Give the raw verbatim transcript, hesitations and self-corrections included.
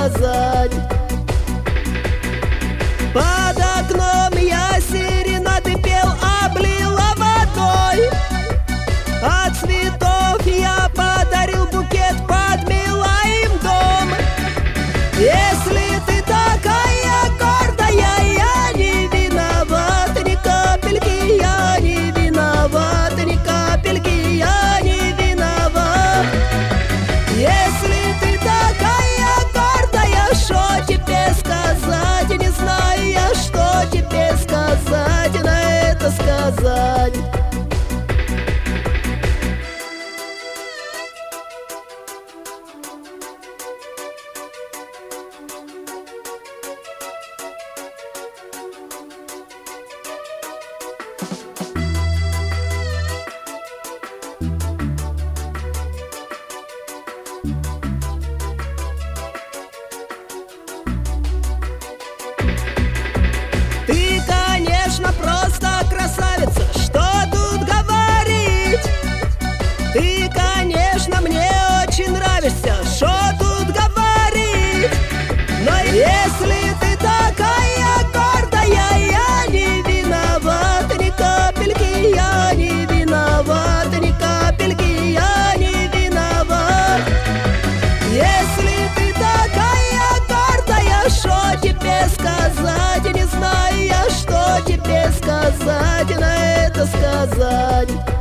сказать. Под окном я серенады пел, облила водой. От цветов я подарил букет, подмела им дом. Если ты такая гордая, я не виноват ни капельки, я не виноват ни капельки, я не виноват. Если ты такая гордая, что тебе сказать? Не знаю я, что тебе сказать, на это сказать. Ты, конечно, просто красавица, что тут говорить? Ты, конечно, мне очень нравишься, что тут говорить? Но если ты такая гордая, я не виноват ни капельки, я не виноват ни капельки, я не виноват. Если ты такая гордая, что тебе сказать? Не знаю я, что тебе сказать, на это сказать.